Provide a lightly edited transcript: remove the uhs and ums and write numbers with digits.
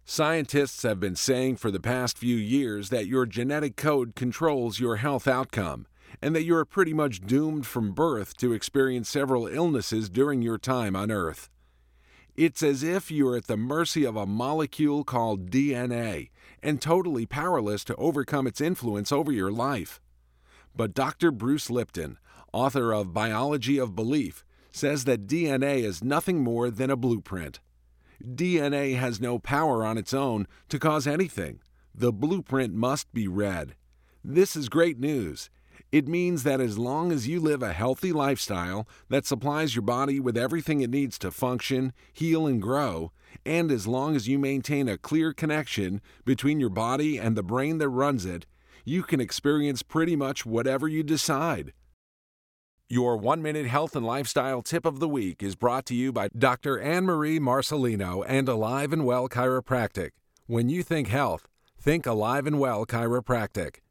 Scientists have been saying for the past few years that your genetic code controls your health outcome, and that you are pretty much doomed from birth to experience several illnesses during your time on Earth. It's as if you are at the mercy of a molecule called DNA and totally powerless to overcome its influence over your life. But Dr. Bruce Lipton, author of Biology of Belief, says that DNA is nothing more than a blueprint. DNA has no power on its own to cause anything. The blueprint must be read. This is great news. It means that as long as you live a healthy lifestyle that supplies your body with everything it needs to function, heal, and grow, and as long as you maintain a clear connection between your body and the brain that runs it, you can experience pretty much whatever you decide. Your 1-minute health and lifestyle tip of the week is brought to you by Dr. Anne-Marie Marcelino and Alive and Well Chiropractic. When you think health, think Alive and Well Chiropractic.